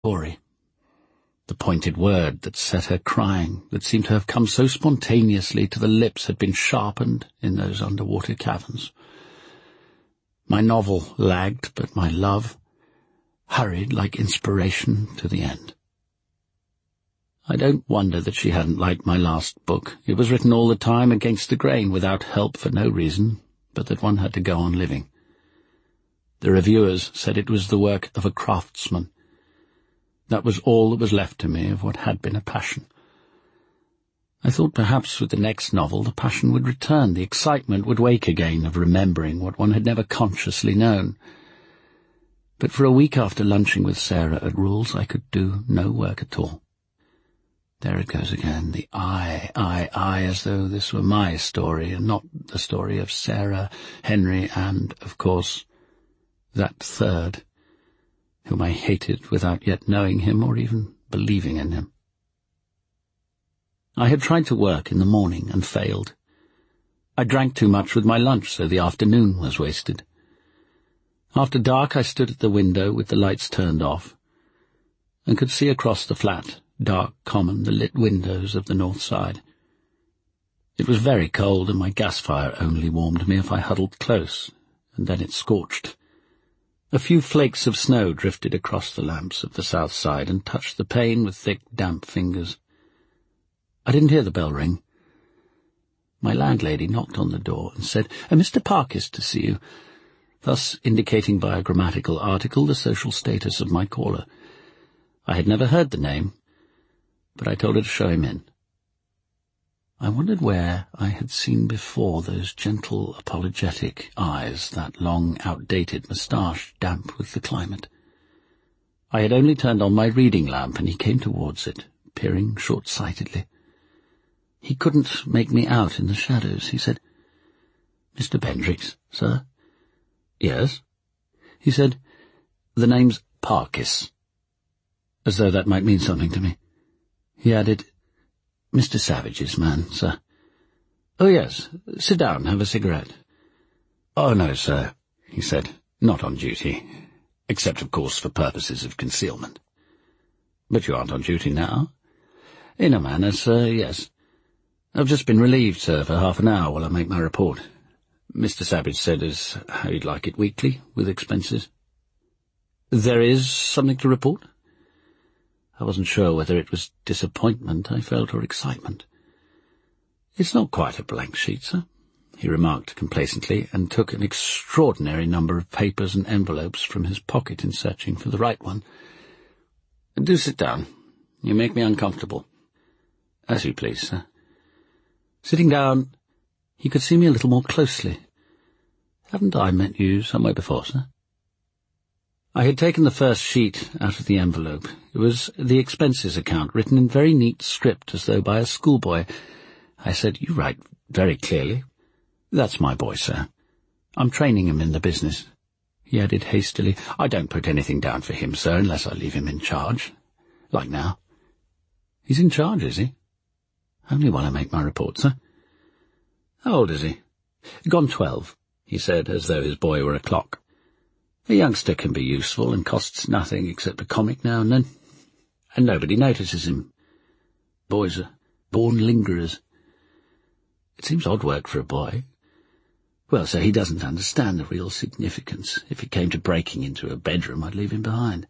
story. The pointed word that set her crying, that seemed to have come so spontaneously to the lips, had been sharpened in those underwater caverns. My novel lagged, but my love hurried like inspiration to the end. I don't wonder that she hadn't liked my last book. It was written all the time against the grain, without help, for no reason, but that one had to go on living. The reviewers said it was the work of a craftsman. That was all that was left to me of what had been a passion. I thought perhaps with the next novel the passion would return, the excitement would wake again of remembering what one had never consciously known. But for a week after lunching with Sarah at Rules, I could do no work at all. There it goes again, the I, as though this were my story and not the story of Sarah, Henry, and, of course, that third, whom I hated without yet knowing him or even believing in him. I had tried to work in the morning and failed. I drank too much with my lunch, so the afternoon was wasted. After dark I stood at the window with the lights turned off, and could see across the flat, dark common, the lit windows of the north side. It was very cold, and my gas fire only warmed me if I huddled close, and then it scorched. A few flakes of snow drifted across the lamps of the south side and touched the pane with thick, damp fingers. I didn't hear the bell ring. My landlady knocked on the door and said, "Mr. Park is to see you," thus indicating by a grammatical article the social status of my caller. I had never heard the name, but I told her to show him in. I wondered where I had seen before those gentle, apologetic eyes, that long, outdated moustache damp with the climate. I had only turned on my reading lamp, and he came towards it, peering short-sightedly. He couldn't make me out in the shadows. He said, "Mr. Bendrix, sir?" "Yes." He said, "The name's Parkis," as though that might mean something to me. He added, "Mr. Savage's man, sir." "Oh, yes. Sit down, have a cigarette." "Oh, no, sir," he said, "not on duty, except, of course, for purposes of concealment." "But you aren't on duty now?" "In a manner, sir, yes. I've just been relieved, sir, for half an hour while I make my report. Mr. Savage said as how he'd like it weekly, with expenses." "There is something to report?" I wasn't sure whether it was disappointment I felt or excitement. "It's not quite a blank sheet, sir," he remarked complacently, and took an extraordinary number of papers and envelopes from his pocket in searching for the right one. "Do sit down. You make me uncomfortable." "As you please, sir." Sitting down, he could see me a little more closely. "Haven't I met you somewhere before, sir?" I had taken the first sheet out of the envelope. It was the expenses account, written in very neat script, as though by a schoolboy. I said, "You write very clearly." "That's my boy, sir. I'm training him in the business." He added hastily, "I don't put anything down for him, sir, unless I leave him in charge. Like now." "He's in charge, is he?" "Only while I make my report, sir." "How old is he?" "Gone 12, he said, as though his boy were a clock. "A youngster can be useful and costs nothing except a comic now and then, and nobody notices him. Boys are born lingerers. It seems odd work for a boy. Well, sir, he doesn't understand the real significance. If it came to breaking into a bedroom, I'd leave him behind."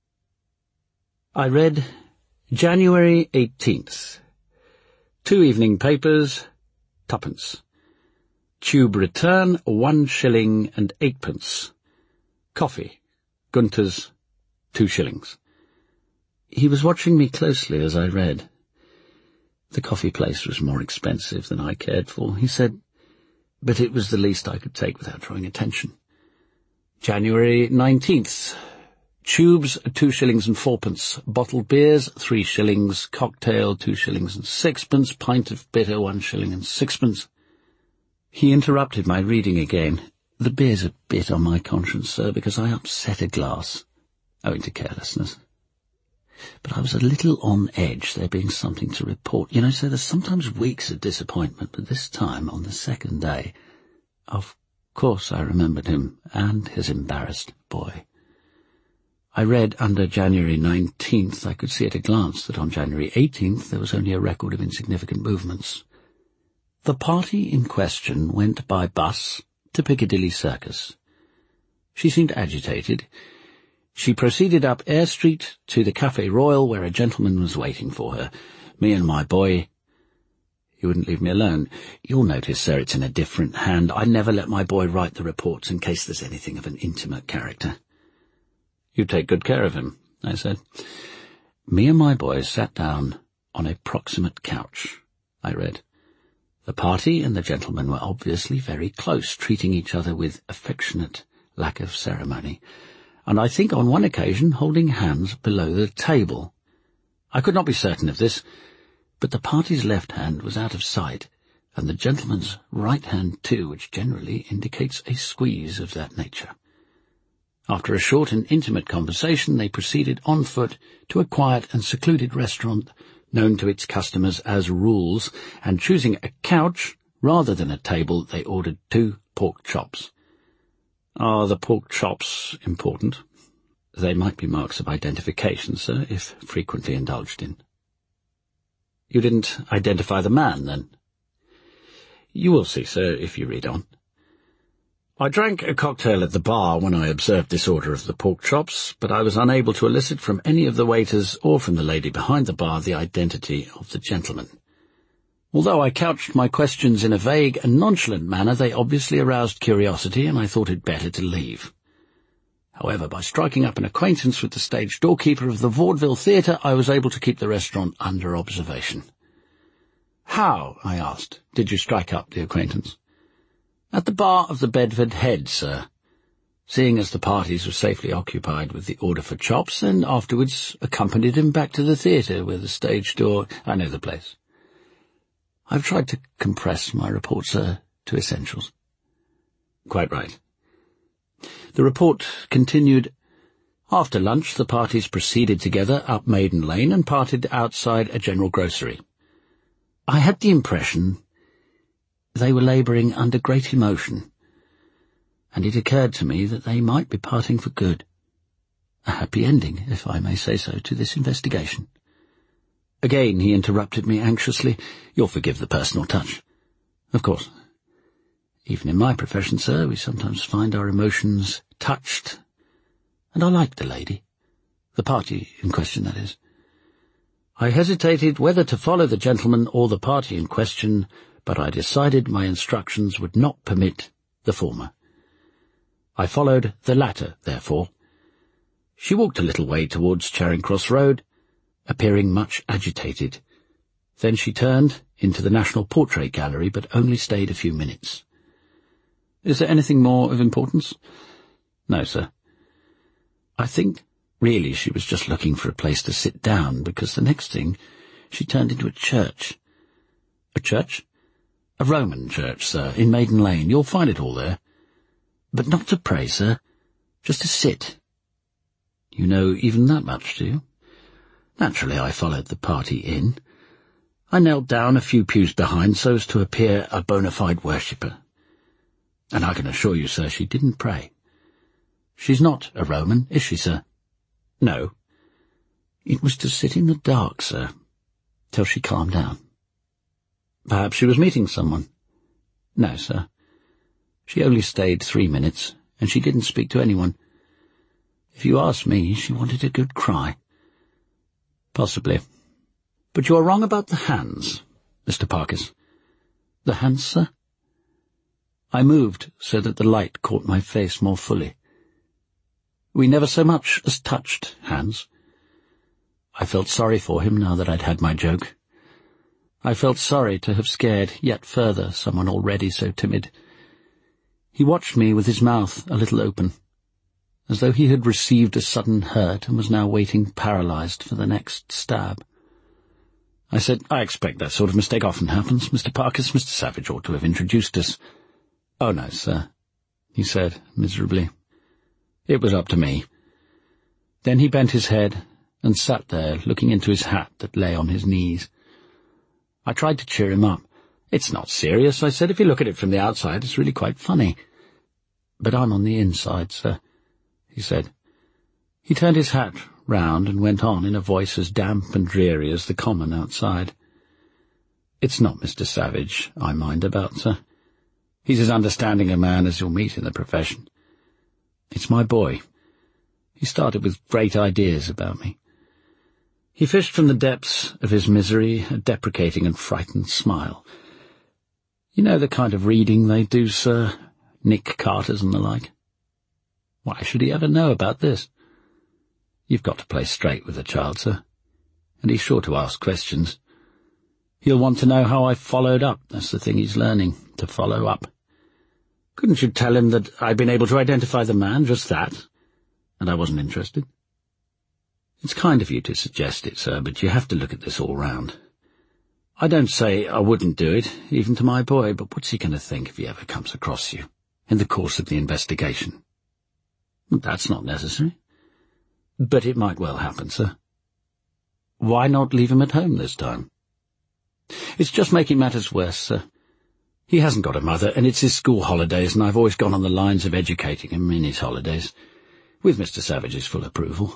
I read January 18th. 2 evening papers, 2d. Tube return, 1 shilling and 8d. Coffee, Gunter's, 2 shillings. He was watching me closely as I read. The coffee place was more expensive than I cared for, he said, but it was the least I could take without drawing attention. January 19th. Tubes, 2 shillings and 4d. Bottled beers, 3 shillings. Cocktail, 2 shillings and 6d. Pint of bitter, 1 shilling and 6d. He interrupted my reading again. "The beer's a bit on my conscience, sir, because I upset a glass, owing to carelessness. But I was a little on edge, there being something to report. You know, sir, there's sometimes weeks of disappointment, but this time, on the 2nd day, of course I remembered him and his embarrassed boy. I read under January 19th, I could see at a glance that on January 18th there was only a record of insignificant movements. The party in question went by bus to Piccadilly Circus. She seemed agitated. She proceeded up Eyre Street to the Café Royal, where a gentleman was waiting for her. Me and my boy... He wouldn't leave me alone. You'll notice, sir, it's in a different hand. I never let my boy write the reports in case there's anything of an intimate character. You take good care of him, I said. Me and my boy sat down on a proximate couch, I read. The party and the gentleman were obviously very close, treating each other with affectionate lack of ceremony, and I think on one occasion holding hands below the table. I could not be certain of this, but the party's left hand was out of sight, and the gentleman's right hand too, which generally indicates a squeeze of that nature. After a short and intimate conversation, they proceeded on foot to a quiet and secluded restaurant known to its customers as Rules, and choosing a couch rather than a table, they ordered 2 pork chops. Are the pork chops important? They might be marks of identification, sir, if frequently indulged in. You didn't identify the man, then? You will see, sir, if you read on. I drank a cocktail at the bar when I observed this order of the pork chops, but I was unable to elicit from any of the waiters or from the lady behind the bar the identity of the gentleman. Although I couched my questions in a vague and nonchalant manner, they obviously aroused curiosity, and I thought it better to leave. However, by striking up an acquaintance with the stage doorkeeper of the Vaudeville Theatre, I was able to keep the restaurant under observation. How, I asked, did you strike up the acquaintance? At the bar of the Bedford Head, sir, seeing as the parties were safely occupied with the order for chops, and afterwards accompanied him back to the theatre where the stage door... I know the place. I've tried to compress my report, sir, to essentials. Quite right. The report continued. After lunch, the parties proceeded together up Maiden Lane and parted outside a general grocery. I had the impression they were labouring under great emotion, and it occurred to me that they might be parting for good. A happy ending, if I may say so, to this investigation. Again he interrupted me anxiously. You'll forgive the personal touch. Of course. Even in my profession, sir, we sometimes find our emotions touched, and I liked the lady. The party in question, that is. I hesitated whether to follow the gentleman or the party in question, but I decided my instructions would not permit the former. I followed the latter, therefore. She walked a little way towards Charing Cross Road, appearing much agitated. Then she turned into the National Portrait Gallery, but only stayed a few minutes. Is there anything more of importance? No, sir. I think, really, she was just looking for a place to sit down, because the next thing she turned into a church. A church? A Roman church, sir, in Maiden Lane. You'll find it all there. But not to pray, sir. Just to sit. You know even that much, do you? Naturally, I followed the party in. I knelt down a few pews behind so as to appear a bona fide worshipper. And I can assure you, sir, she didn't pray. She's not a Roman, is she, sir? No. It was to sit in the dark, sir, till she calmed down. Perhaps she was meeting someone. No, sir. She only stayed 3 minutes, and she didn't speak to anyone. If you ask me, she wanted a good cry. Possibly. But you are wrong about the hands, Mr. Parkes. The hands, sir? I moved so that the light caught my face more fully. We never so much as touched hands. I felt sorry for him now that I'd had my joke. I felt sorry to have scared yet further someone already so timid. He watched me with his mouth a little open, as though he had received a sudden hurt and was now waiting paralysed for the next stab. I said, I expect that sort of mistake often happens, Mr. Parkes. Mr. Savage ought to have introduced us. Oh, no, sir, he said miserably. It was up to me. Then he bent his head and sat there looking into his hat that lay on his knees. I tried to cheer him up. It's not serious, I said. If you look at it from the outside, it's really quite funny. But I'm on the inside, sir, he said. He turned his hat round and went on in a voice as damp and dreary as the common outside. "It's not Mr. Savage I mind about, sir. He's as understanding a man as you'll meet in the profession. It's my boy. He started with great ideas about me." He fished from the depths of his misery a deprecating and frightened smile. "You know the kind of reading they do, sir, Nick Carter's and the like. Why should he ever know about this? You've got to play straight with the child, sir, and he's sure to ask questions. He'll want to know how I followed up. That's the thing he's learning, to follow up. Couldn't you tell him that I'd been able to identify the man, just that, and I wasn't interested? It's kind of you to suggest it, sir, but you have to look at this all round. I don't say I wouldn't do it, even to my boy, but what's he going to think if he ever comes across you in the course of the investigation? That's not necessary. But it might well happen, sir. Why not leave him at home this time? It's just making matters worse, sir. He hasn't got a mother, and it's his school holidays, and I've always gone on the lines of educating him in his holidays, with Mr. Savage's full approval.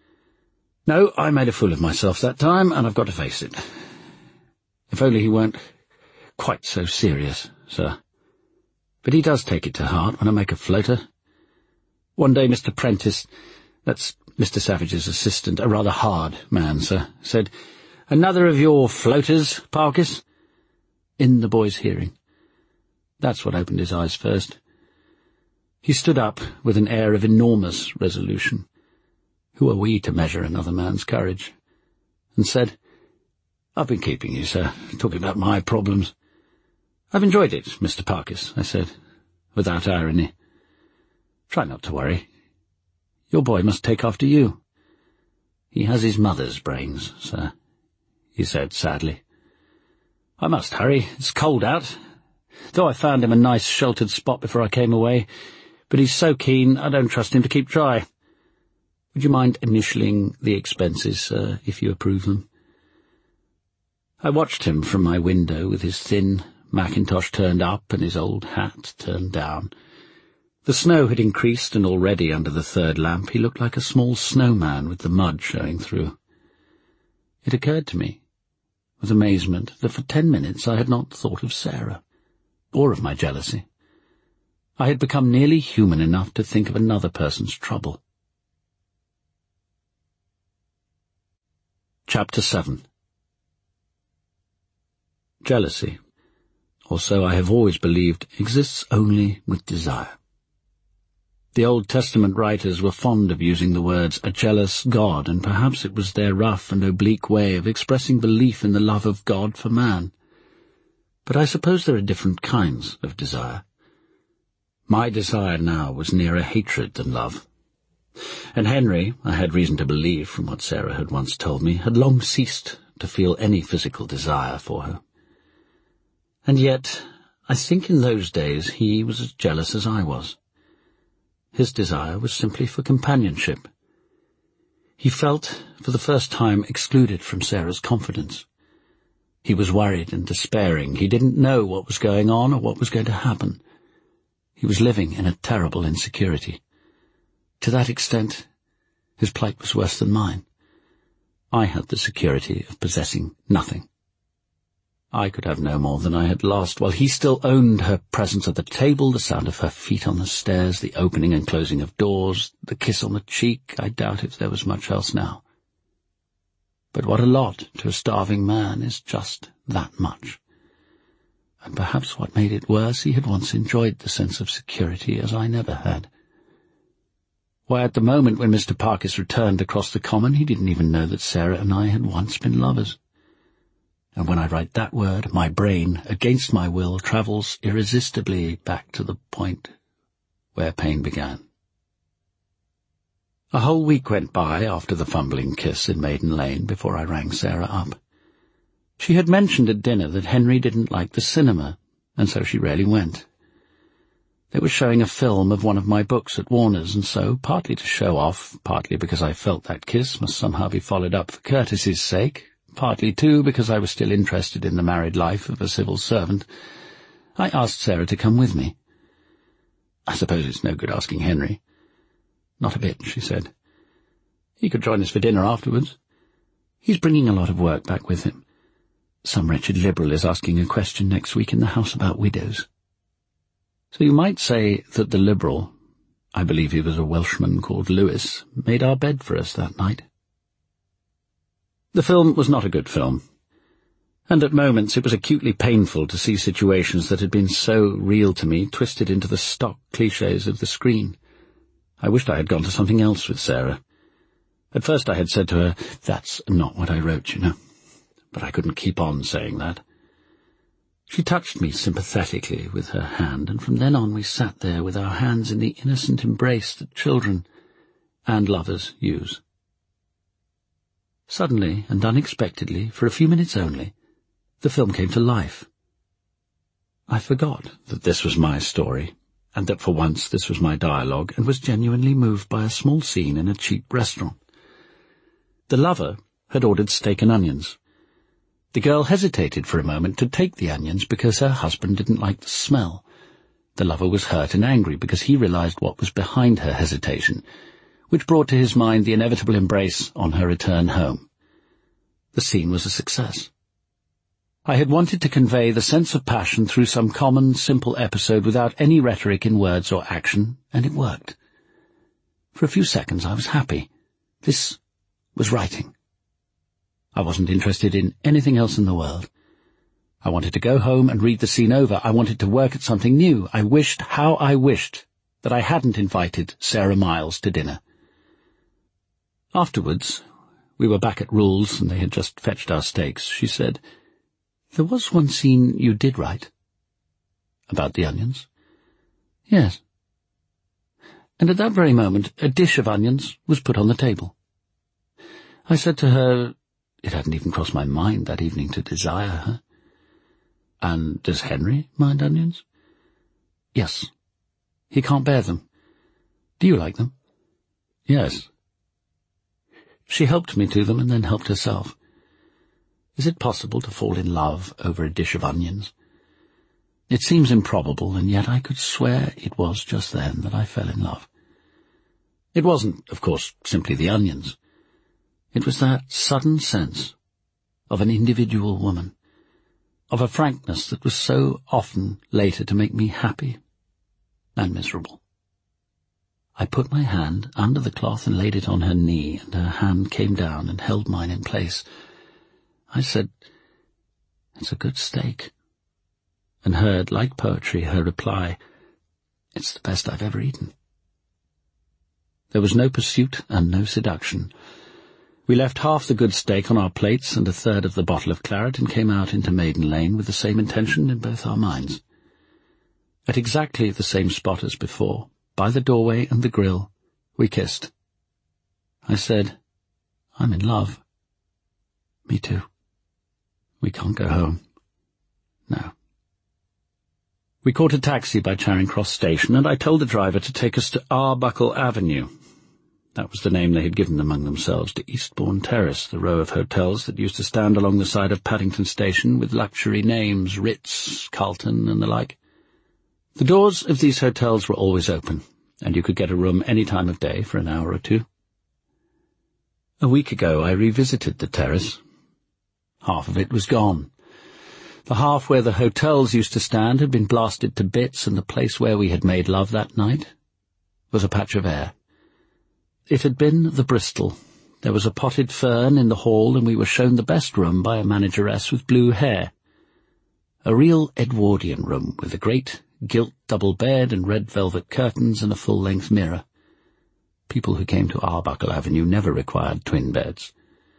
No, I made a fool of myself that time, and I've got to face it. If only he weren't quite so serious, sir. But he does take it to heart when I make a floater. One day Mr. Prentice, that's Mr. Savage's assistant, a rather hard man, sir, said, "Another of your floaters, Parkes?" in the boy's hearing. That's what opened his eyes first. He stood up with an air of enormous resolution. Who are we to measure another man's courage? And said, "I've been keeping you, sir, talking about my problems." "I've enjoyed it, Mr. Parkes," I said, without irony. "Try not to worry. Your boy must take after you. He has his mother's brains, sir," he said sadly. "I must hurry. It's cold out, though I found him a nice sheltered spot before I came away, but he's so keen I don't trust him to keep dry. Would you mind initialing the expenses, sir, if you approve them?" I watched him from my window with his thin mackintosh turned up and his old hat turned down. The snow had increased, and already under the third lamp he looked like a small snowman with the mud showing through. It occurred to me, with amazement, that for 10 minutes I had not thought of Sarah, or of my jealousy. I had become nearly human enough to think of another person's trouble. Chapter 7. Jealousy, or so I have always believed, exists only with desire. The Old Testament writers were fond of using the words "a jealous God," and perhaps it was their rough and oblique way of expressing belief in the love of God for man. But I suppose there are different kinds of desire. My desire now was nearer hatred than love. And Henry, I had reason to believe from what Sarah had once told me, had long ceased to feel any physical desire for her. And yet, I think in those days he was as jealous as I was. His desire was simply for companionship. He felt, for the first time, excluded from Sarah's confidence. He was worried and despairing. He didn't know what was going on or what was going to happen. He was living in a terrible insecurity. To that extent, his plight was worse than mine. I had the security of possessing nothing. I could have no more than I had lost, while he still owned her presence at the table, the sound of her feet on the stairs, the opening and closing of doors, the kiss on the cheek. I doubt if there was much else now. But what a lot to a starving man is just that much. And perhaps what made it worse, he had once enjoyed the sense of security as I never had. Why, at the moment when Mr. Parkes returned across the common, he didn't even know that Sarah and I had once been lovers. And when I write that word, my brain, against my will, travels irresistibly back to the point where pain began. A whole week went by after the fumbling kiss in Maiden Lane before I rang Sarah up. She had mentioned at dinner that Henry didn't like the cinema, and so she rarely went. They were showing a film of one of my books at Warner's, and so, partly to show off, partly because I felt that kiss must somehow be followed up for courtesy's sake, partly, too, because I was still interested in the married life of a civil servant, I asked Sarah to come with me. "I suppose it's no good asking Henry." "Not a bit," she said. He could join us for dinner afterwards. He's bringing a lot of work back with him. Some wretched Liberal is asking a question next week in the House about widows. So you might say that the Liberal, I believe he was a Welshman called Lewis, made our bed for us that night. The film was not a good film, and at moments it was acutely painful to see situations that had been so real to me twisted into the stock clichés of the screen. I wished I had gone to something else with Sarah. At first I had said to her, "That's not what I wrote, you know." But I couldn't keep on saying that. She touched me sympathetically with her hand, and from then on we sat there with our hands in the innocent embrace that children and lovers use. Suddenly and unexpectedly, for a few minutes only, the film came to life. I forgot that this was my story, and that for once this was my dialogue, and was genuinely moved by a small scene in a cheap restaurant. The lover had ordered steak and onions. The girl hesitated for a moment to take the onions because her husband didn't like the smell. The lover was hurt and angry because he realized what was behind her hesitation, which brought to his mind the inevitable embrace on her return home. The scene was a success. I had wanted to convey the sense of passion through some common, simple episode without any rhetoric in words or action, and it worked. For a few seconds I was happy. This was writing. I wasn't interested in anything else in the world. I wanted to go home and read the scene over. I wanted to work at something new. I wished that I hadn't invited Sarah Miles to dinner. Afterwards, we were back at Rule's and they had just fetched our steaks. She said, "There was one scene you did write." "About the onions?" "Yes." And at that very moment a dish of onions was put on the table. I said to her, it hadn't even crossed my mind that evening to desire her, "And does Henry mind onions?" "Yes. He can't bear them. Do you like them?" "Yes." She helped me to them and then helped herself. Is it possible to fall in love over a dish of onions? It seems improbable, and yet I could swear it was just then that I fell in love. It wasn't, of course, simply the onions. It was that sudden sense of an individual woman, of a frankness that was so often later to make me happy and miserable. I put my hand under the cloth and laid it on her knee, and her hand came down and held mine in place. I said, "It's a good steak," and heard, like poetry, her reply, "It's the best I've ever eaten." There was no pursuit and no seduction. We left half the good steak on our plates and a third of the bottle of claret and came out into Maiden Lane with the same intention in both our minds. At exactly the same spot as before, by the doorway and the grill, we kissed. I said, "I'm in love." "Me too. We can't go home." "No." We caught a taxi by Charing Cross Station, and I told the driver to take us to Arbuckle Avenue. That was the name they had given among themselves to Eastbourne Terrace, the row of hotels that used to stand along the side of Paddington Station with luxury names, Ritz, Carlton, and the like. The doors of these hotels were always open, and you could get a room any time of day for an hour or two. A week ago I revisited the terrace. Half of it was gone. The half where the hotels used to stand had been blasted to bits, and the place where we had made love that night was a patch of air. It had been the Bristol. There was a potted fern in the hall, and we were shown the best room by a manageress with blue hair. A real Edwardian room, with a great gilt double bed and red velvet curtains and a full-length mirror. People who came to Arbuckle Avenue never required twin beds.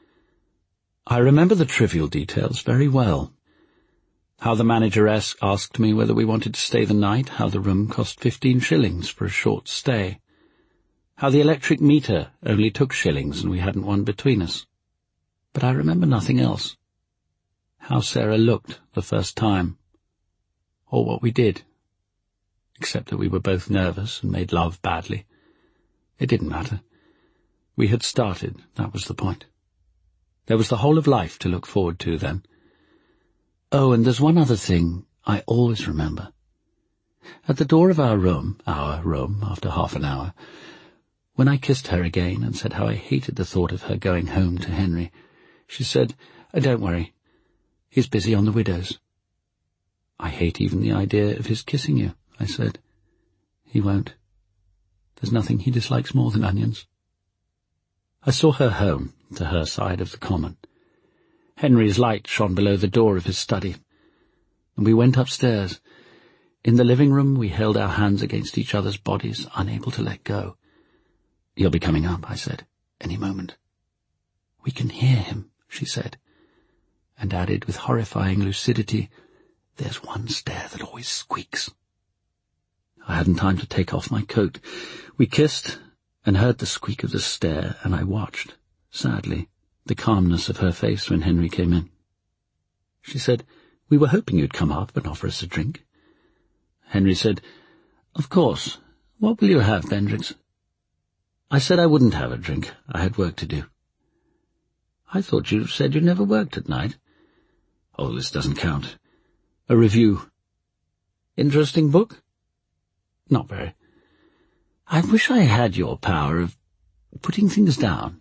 I remember the trivial details very well. How the manageress asked me whether we wanted to stay the night, how the room cost 15 shillings for a short stay, how the electric meter only took shillings and we hadn't one between us. But I remember nothing else. How Sarah looked the first time, or what we did, except that we were both nervous and made love badly. It didn't matter. We had started, that was the point. There was the whole of life to look forward to then. Oh, and there's one other thing I always remember. At the door of our room, after half an hour, When I kissed her again and said how I hated the thought of her going home to Henry, she said, "Don't worry. He's busy on the widows." "I hate even the idea of his kissing you," I said. "He won't. There's nothing he dislikes more than onions." I saw her home, to her side of the common. Henry's light shone below the door of his study, and we went upstairs. In the living room we held our hands against each other's bodies, unable to let go. "He'll be coming up," I said, "any moment." "We can hear him," she said, and added with horrifying lucidity, "There's one stair that always squeaks." I hadn't time to take off my coat. We kissed and heard the squeak of the stair, and I watched, sadly, the calmness of her face when Henry came in. She said, "We were hoping you'd come up and offer us a drink." Henry said, "Of course. What will you have, Bendrix?" I said I wouldn't have a drink. I had work to do. "I thought you said you never worked at night." "Oh, this doesn't count. A review." "Interesting book?" "Not very." "I wish I had your power of putting things down."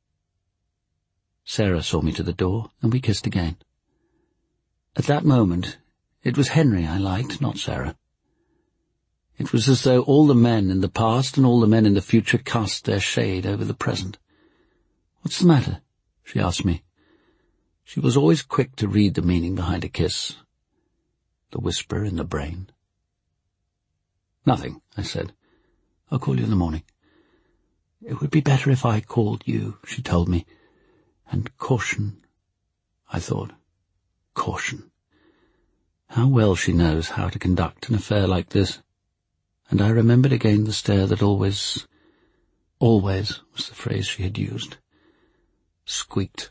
Sarah saw me to the door, and we kissed again. At that moment, it was Henry I liked, not Sarah. It was as though all the men in the past and all the men in the future cast their shade over the present. "What's the matter?" she asked me. She was always quick to read the meaning behind a kiss, the whisper in the brain. "Nothing," I said. "I'll call you in the morning." "It would be better if I called you," she told me. And caution, I thought. Caution. How well she knows how to conduct an affair like this. And I remembered again the stare that always was the phrase she had used, squeaked.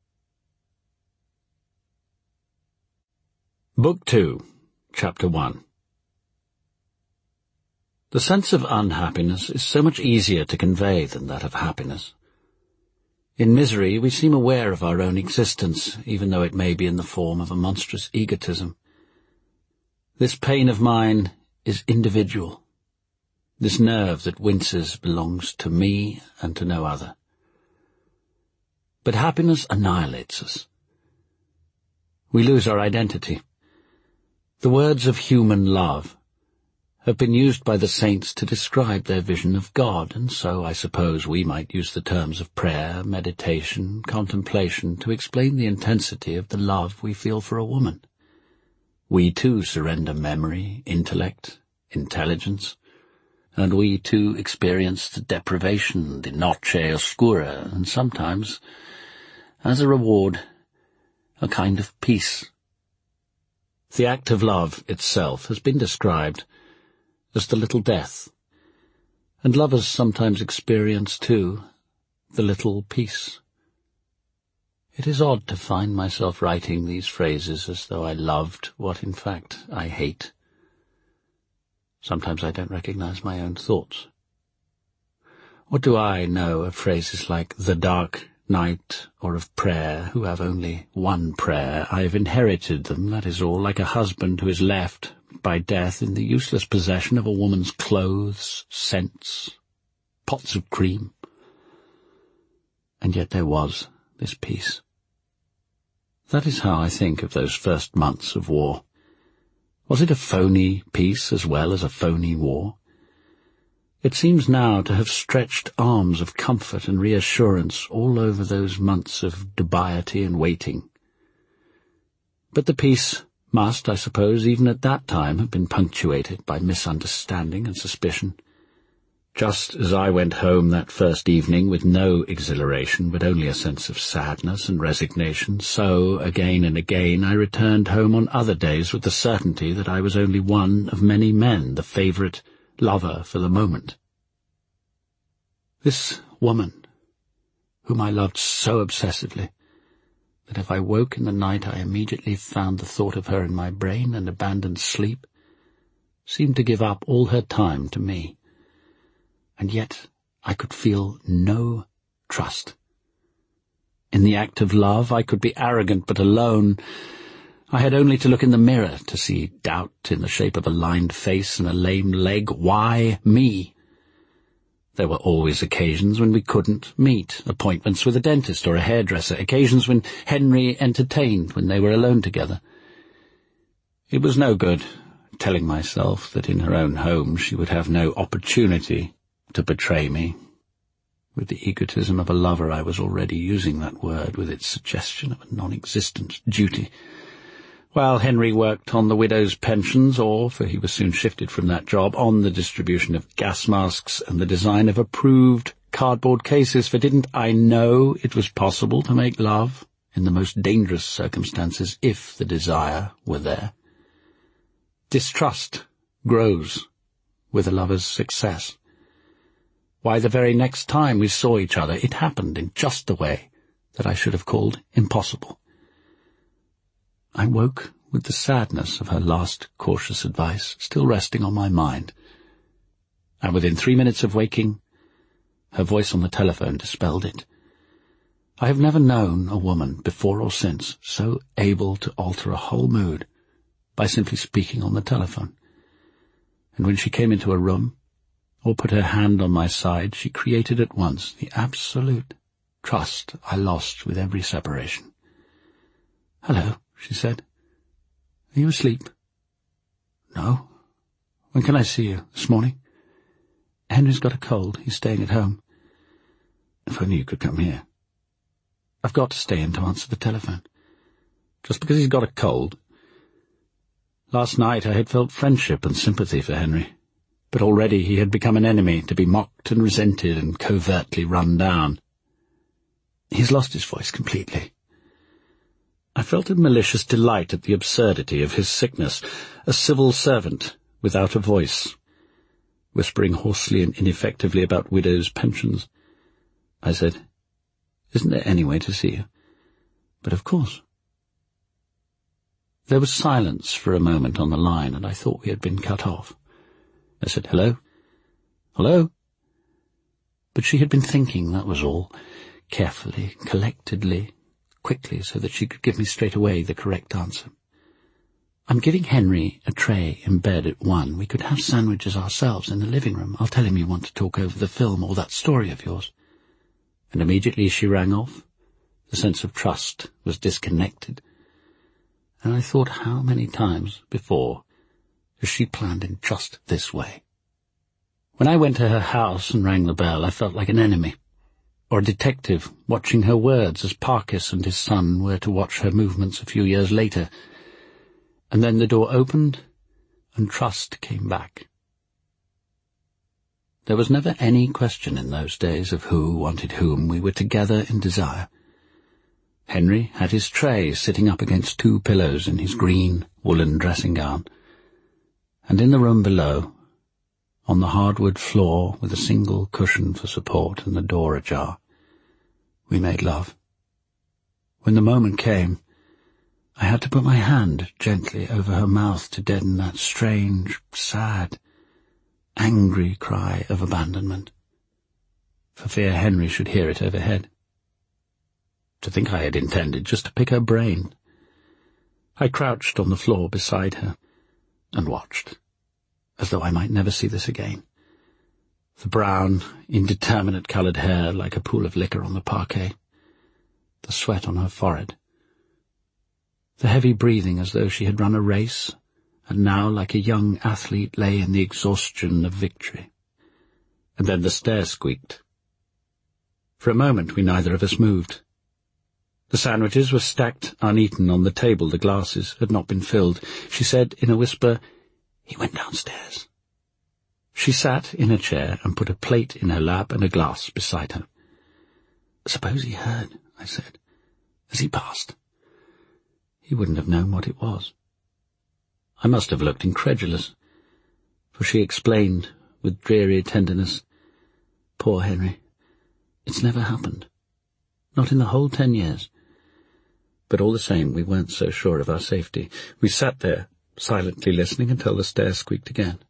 Book 2, Chapter 1. The sense of unhappiness is so much easier to convey than that of happiness. In misery we seem aware of our own existence, even though it may be in the form of a monstrous egotism. This pain of mine is individual. This nerve that winces belongs to me and to no other. But happiness annihilates us. We lose our identity. The words of human love have been used by the saints to describe their vision of God, and so I suppose we might use the terms of prayer, meditation, contemplation to explain the intensity of the love we feel for a woman. We too surrender memory, intellect, intelligence, and we too experience the deprivation, the noche oscura, and sometimes, as a reward, a kind of peace. The act of love itself has been described as the little death, and lovers sometimes experience, too, the little peace. It is odd to find myself writing these phrases as though I loved what in fact I hate. Sometimes I don't recognize my own thoughts. What do I know of phrases like the dark night or of prayer, who have only one prayer? I have inherited them, that is all, like a husband who is left by death in the useless possession of a woman's clothes, scents, pots of cream. And yet there was this peace. That is how I think of those first months of war. Was it a phony peace as well as a phony war? It seems now to have stretched arms of comfort and reassurance all over those months of dubiety and waiting. But the peace must, I suppose, even at that time have been punctuated by misunderstanding and suspicion. Just as I went home that first evening with no exhilaration but only a sense of sadness and resignation, so, again and again, I returned home on other days with the certainty that I was only one of many men, the favourite lover for the moment. This woman, whom I loved so obsessively, that if I woke in the night I immediately found the thought of her in my brain and abandoned sleep, seemed to give up all her time to me. And yet I could feel no trust. In the act of love I could be arrogant but alone. I had only to look in the mirror to see doubt in the shape of a lined face and a lame leg. Why me? There were always occasions when we couldn't meet, appointments with a dentist or a hairdresser, occasions when Henry entertained when they were alone together. It was no good telling myself that in her own home she would have no opportunity to betray me. With the egotism of a lover, I was already using that word with its suggestion of a non-existent duty. While Henry worked on the widow's pensions, or, for he was soon shifted from that job, on the distribution of gas masks and the design of approved cardboard cases, for didn't I know it was possible to make love in the most dangerous circumstances if the desire were there? Distrust grows with a lover's success. Why, the very next time we saw each other, it happened in just the way that I should have called impossible. I woke with the sadness of her last cautious advice still resting on my mind, and within 3 minutes of waking, her voice on the telephone dispelled it. I have never known a woman, before or since, so able to alter a whole mood by simply speaking on the telephone. And when she came into a room, or put her hand on my side, she created at once the absolute trust I lost with every separation. "Hello," she said. "Are you asleep?" "No. When can I see you? This morning?" "Henry's got a cold. He's staying at home." "If only you could come here." "I've got to stay in to answer the telephone." "Just because he's got a cold?" Last night I had felt friendship and sympathy for Henry, but already he had become an enemy, to be mocked and resented and covertly run down. He's lost his voice completely. I felt a malicious delight at the absurdity of his sickness, a civil servant without a voice, whispering hoarsely and ineffectively about widows' pensions. I said, "Isn't there any way to see you?" "But of course." There was silence for a moment on the line, and I thought we had been cut off. I said, "Hello? Hello?" But she had been thinking, that was all, carefully, collectedly, quickly, so that she could give me straight away the correct answer. "I'm giving Henry a tray in bed at 1. We could have sandwiches ourselves in the living room. I'll tell him you want to talk over the film or that story of yours." And immediately she rang off. The sense of trust was disconnected. And I thought how many times before has she planned in just this way. When I went to her house and rang the bell, I felt like an enemy, or a detective watching her words as Parkes and his son were to watch her movements a few years later. And then the door opened, and trust came back. There was never any question in those days of who wanted whom. We were together in desire. Henry had his tray sitting up against 2 pillows in his green woolen dressing-gown, and in the room below, on the hardwood floor with a single cushion for support and the door ajar, we made love. When the moment came, I had to put my hand gently over her mouth to deaden that strange, sad, angry cry of abandonment, for fear Henry should hear it overhead. To think I had intended just to pick her brain. I crouched on the floor beside her and watched, as though I might never see this again. The brown, indeterminate-coloured hair like a pool of liquor on the parquet, the sweat on her forehead, the heavy breathing as though she had run a race and now, like a young athlete, lay in the exhaustion of victory. And then the stair squeaked. For a moment we neither of us moved. The sandwiches were stacked uneaten on the table. The glasses had not been filled. She said in a whisper, "He went downstairs." She sat in a chair and put a plate in her lap and a glass beside her. "Suppose he heard," I said, "as he passed. He wouldn't have known what it was." I must have looked incredulous, for she explained with dreary tenderness, "Poor Henry, it's never happened. Not in the whole 10 years. But all the same, we weren't so sure of our safety. We sat there, silently listening until the stair squeaked again.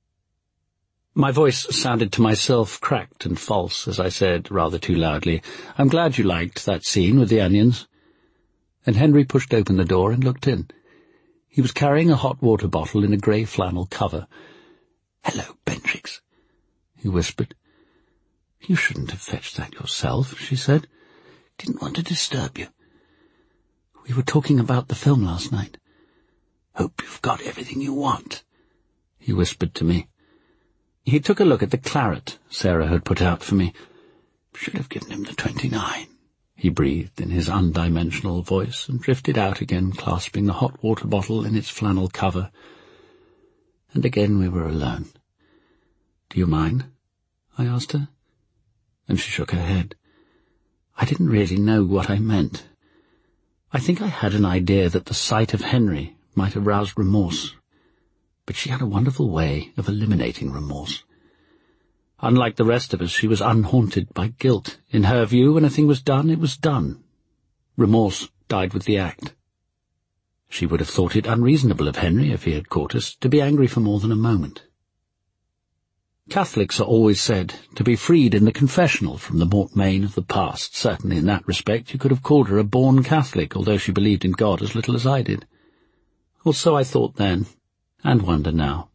My voice sounded to myself cracked and false as I said, rather too loudly, "I'm glad you liked that scene with the onions." And Henry pushed open the door and looked in. He was carrying a hot water bottle in a grey flannel cover. "Hello, Bendrix," he whispered. "You shouldn't have fetched that yourself," she said. "Didn't want to disturb you. We were talking about the film last night." "Hope you've got everything you want," he whispered to me. He took a look at the claret Sarah had put out for me. "Should have given him the 29, he breathed in his undimensional voice, and drifted out again, clasping the hot water bottle in its flannel cover. And again we were alone. "Do you mind?" I asked her, and she shook her head. I didn't really know what I meant. I think I had an idea that the sight of Henry might arouse remorse, but she had a wonderful way of eliminating remorse. Unlike the rest of us, she was unhaunted by guilt. In her view, when a thing was done, it was done. Remorse died with the act. She would have thought it unreasonable of Henry, if he had caught us, to be angry for more than a moment. Catholics are always said to be freed in the confessional from the mortmain of the past. Certainly in that respect you could have called her a born Catholic, although she believed in God as little as I did. Or so I thought then, and wonder now.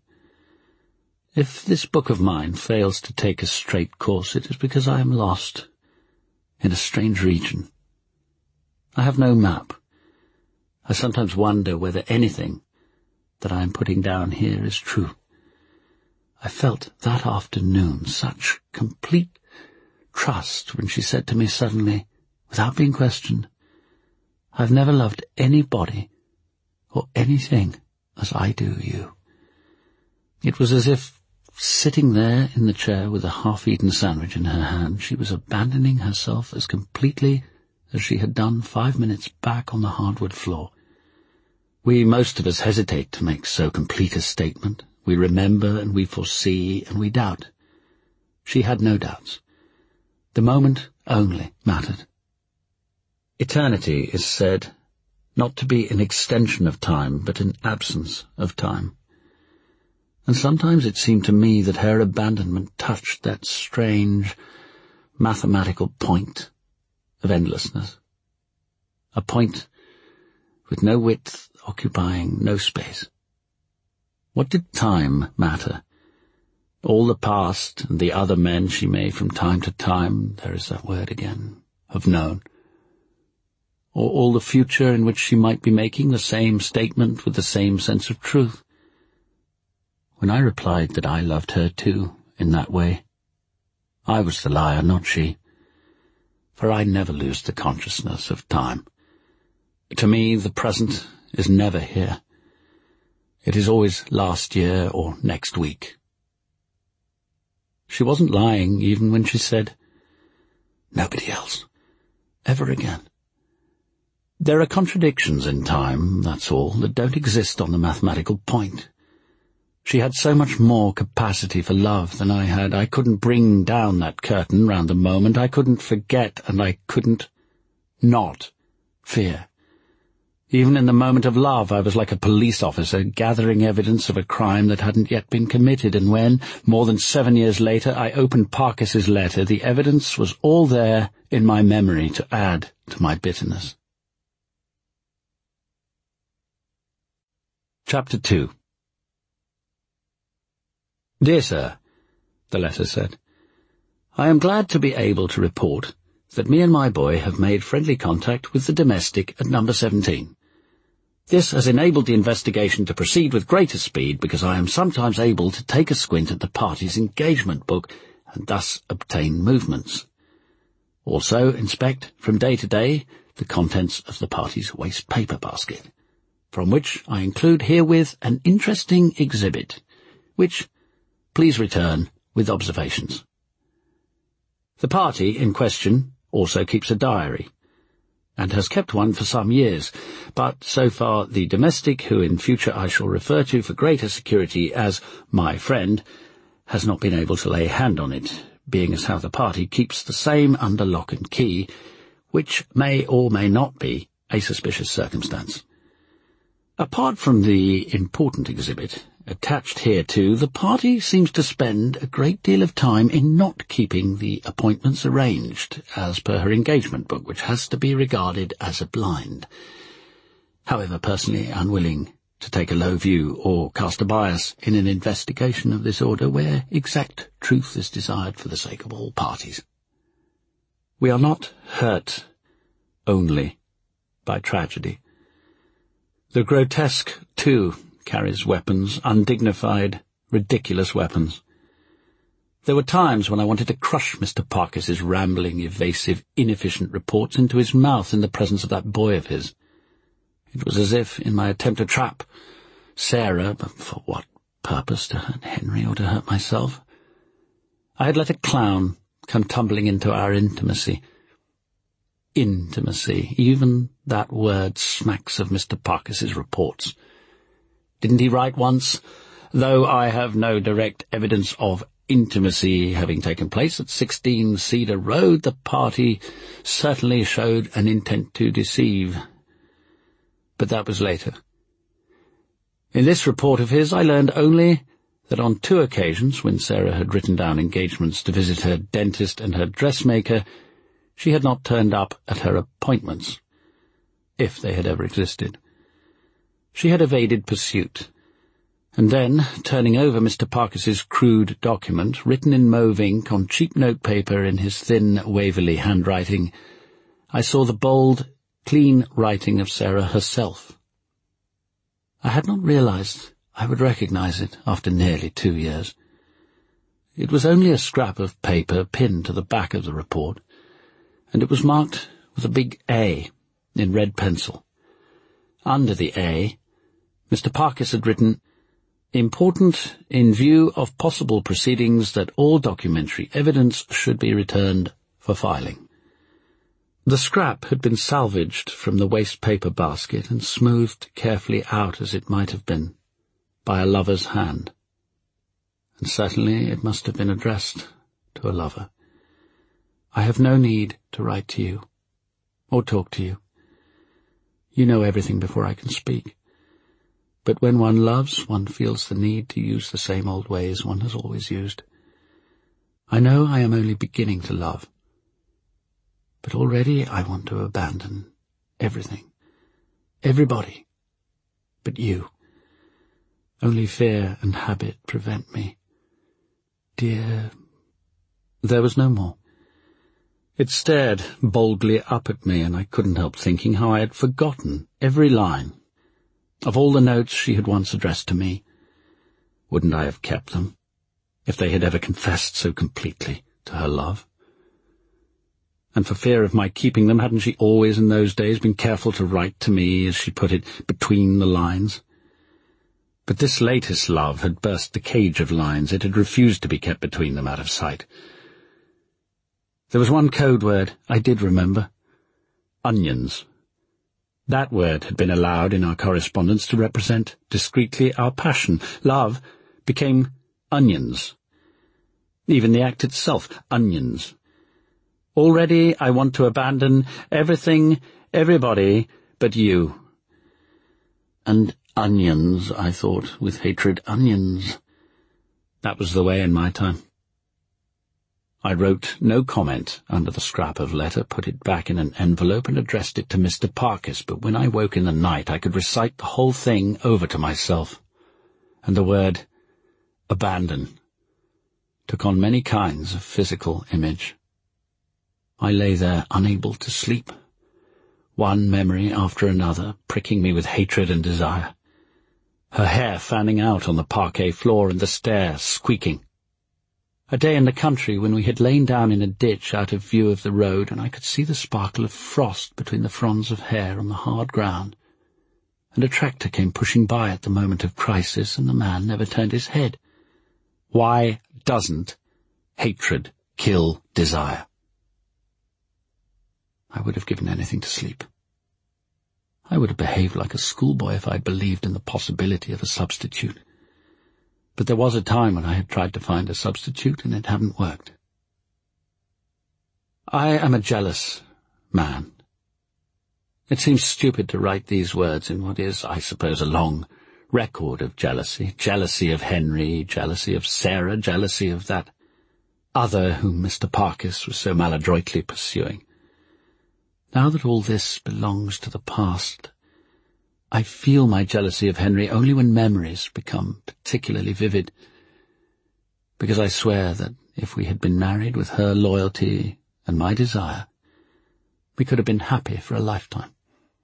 If this book of mine fails to take a straight course, it is because I am lost in a strange region. I have no map. I sometimes wonder whether anything that I am putting down here is true. I felt that afternoon such complete trust when she said to me suddenly, without being questioned, "I've never loved anybody or anything as I do you." It was as if, sitting there in the chair with a half-eaten sandwich in her hand, she was abandoning herself as completely as she had done 5 minutes back on the hardwood floor. We, most of us, hesitate to make so complete a statement. We remember and we foresee and we doubt. She had no doubts. The moment only mattered. Eternity is said not to be an extension of time, but an absence of time. And sometimes it seemed to me that her abandonment touched that strange mathematical point of endlessness. A point with no width, occupying no space. What did time matter? All the past and the other men she may from time to time, there is that word again, have known. Or all the future in which she might be making the same statement with the same sense of truth. When I replied that I loved her too, in that way, I was the liar, not she. For I never lose the consciousness of time. To me, the present is never here. It is always last year or next week. She wasn't lying even when she said, "Nobody else, ever again." There are contradictions in time, that's all, that don't exist on the mathematical point. She had so much more capacity for love than I had. I couldn't bring down that curtain round the moment. I couldn't forget, and I couldn't not fear. Even in the moment of love, I was like a police officer gathering evidence of a crime that hadn't yet been committed, and when, more than 7 years later, I opened Parkis's letter, the evidence was all there in my memory to add to my bitterness. Chapter 2. Dear Sir, the letter said, I am glad to be able to report that me and my boy have made friendly contact with the domestic at number 17. This has enabled the investigation to proceed with greater speed because I am sometimes able to take a squint at the party's engagement book and thus obtain movements. Also inspect from day to day the contents of the party's waste paper basket, from which I include herewith an interesting exhibit, which please return with observations. The party in question also keeps a diary, and has kept one for some years, but so far the domestic, who in future I shall refer to for greater security as my friend, has not been able to lay hand on it, being as how the party keeps the same under lock and key, which may or may not be a suspicious circumstance. Apart from the important exhibit attached hereto, the party seems to spend a great deal of time in not keeping the appointments arranged, as per her engagement book, which has to be regarded as a blind. However personally unwilling to take a low view or cast a bias in an investigation of this order where exact truth is desired for the sake of all parties. We are not hurt only by tragedy. The grotesque, too, carries weapons, undignified, ridiculous weapons. There were times when I wanted to crush Mr. Parkis's rambling, evasive, inefficient reports into his mouth in the presence of that boy of his. It was as if, in my attempt to trap Sarah, but for what purpose, to hurt Henry or to hurt myself, I had let a clown come tumbling into our intimacy. Intimacy, even that word smacks of Mr. Parkis's reports. Didn't he write once, "Though I have no direct evidence of intimacy having taken place at 16 Cedar Road, the party certainly showed an intent to deceive." But that was later. In this report of his, I learned only that on 2 occasions, when Sarah had written down engagements to visit her dentist and her dressmaker, she had not turned up at her appointments, if they had ever existed. She had evaded pursuit, and then, turning over Mr. Parkis's crude document, written in mauve ink on cheap notepaper in his thin, Waverley handwriting, I saw the bold, clean writing of Sarah herself. I had not realized I would recognize it after nearly 2 years. It was only a scrap of paper pinned to the back of the report, and it was marked with a big A in red pencil. Under the A, Mr. Parkis had written, "Important in view of possible proceedings that all documentary evidence should be returned for filing." The scrap had been salvaged from the waste paper basket and smoothed carefully out as it might have been, by a lover's hand. And certainly it must have been addressed to a lover. I have no need to write to you, or talk to you. You know everything before I can speak. But when one loves, one feels the need to use the same old ways one has always used. I know I am only beginning to love, but already I want to abandon everything, everybody, but you. Only fear and habit prevent me. Dear... There was no more. It stared boldly up at me, and I couldn't help thinking how I had forgotten every line of all the notes she had once addressed to me. Wouldn't I have kept them, if they had ever confessed so completely to her love? And for fear of my keeping them, hadn't she always in those days been careful to write to me, as she put it, between the lines? But this latest love had burst the cage of lines. It had refused to be kept between them out of sight. There was one code word I did remember. Onions. That word had been allowed in our correspondence to represent discreetly our passion. Love became onions. Even the act itself, onions. Already I want to abandon everything, everybody, but you. And onions, I thought, with hatred, onions. That was the way in my time. I wrote no comment under the scrap of letter, put it back in an envelope and addressed it to Mr. Parkis, but when I woke in the night I could recite the whole thing over to myself, and the word abandon took on many kinds of physical image. I lay there unable to sleep, one memory after another pricking me with hatred and desire, her hair fanning out on the parquet floor and the stair squeaking. A day in the country when we had lain down in a ditch out of view of the road, and I could see the sparkle of frost between the fronds of hair on the hard ground, and a tractor came pushing by at the moment of crisis, and the man never turned his head. Why doesn't hatred kill desire? I would have given anything to sleep. I would have behaved like a schoolboy if I had believed in the possibility of a substitute. But there was a time when I had tried to find a substitute, and it hadn't worked. I am a jealous man. It seems stupid to write these words in what is, I suppose, a long record of jealousy. Jealousy of Henry, jealousy of Sarah, jealousy of that other whom Mr. Parkis was so maladroitly pursuing. Now that all this belongs to the past, I feel my jealousy of Henry only when memories become particularly vivid, because I swear that if we had been married with her loyalty and my desire, we could have been happy for a lifetime.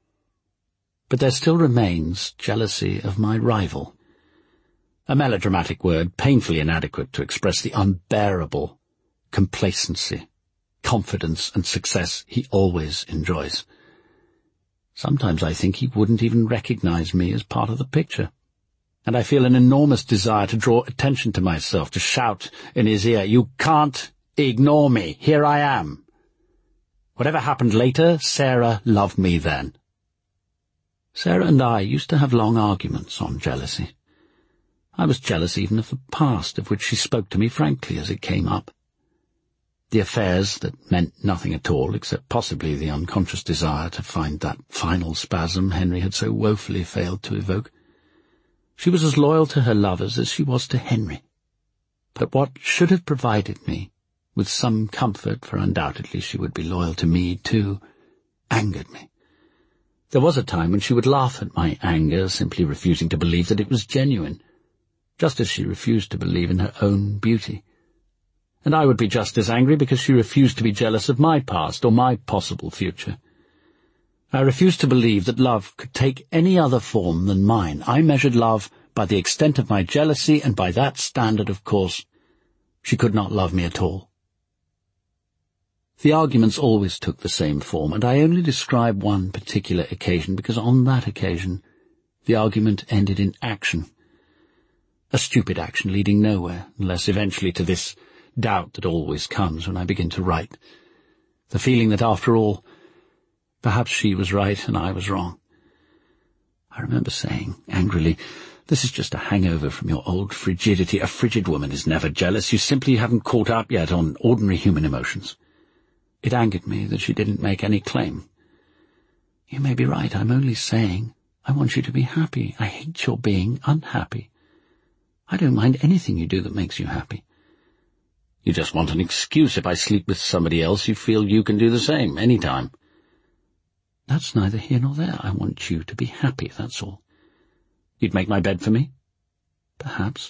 But there still remains jealousy of my rival, a melodramatic word painfully inadequate to express the unbearable complacency, confidence and success he always enjoys. Sometimes I think he wouldn't even recognize me as part of the picture, and I feel an enormous desire to draw attention to myself, to shout in his ear, "You can't ignore me, here I am. Whatever happened later, Sarah loved me then." Sarah and I used to have long arguments on jealousy. I was jealous even of the past, of which she spoke to me frankly as it came up. The affairs that meant nothing at all, except possibly the unconscious desire to find that final spasm Henry had so woefully failed to evoke. She was as loyal to her lovers as she was to Henry. But what should have provided me with some comfort, for undoubtedly she would be loyal to me too, angered me. There was a time when she would laugh at my anger, simply refusing to believe that it was genuine, just as she refused to believe in her own beauty. And I would be just as angry because she refused to be jealous of my past or my possible future. I refused to believe that love could take any other form than mine. I measured love by the extent of my jealousy, and by that standard, of course, she could not love me at all. The arguments always took the same form, and I only describe one particular occasion because on that occasion the argument ended in action. A stupid action leading nowhere, unless eventually to this doubt that always comes when I begin to write. The feeling that, after all, perhaps she was right and I was wrong. I remember saying, angrily, "This is just a hangover from your old frigidity. A frigid woman is never jealous. You simply haven't caught up yet on ordinary human emotions." It angered me that she didn't make any claim. "You may be right. I'm only saying I want you to be happy. I hate your being unhappy. I don't mind anything you do that makes you happy. You just want an excuse. If I sleep with somebody else, you feel you can do the same, any time." "That's neither here nor there. I want you to be happy, that's all." "You'd make my bed for me?" "Perhaps."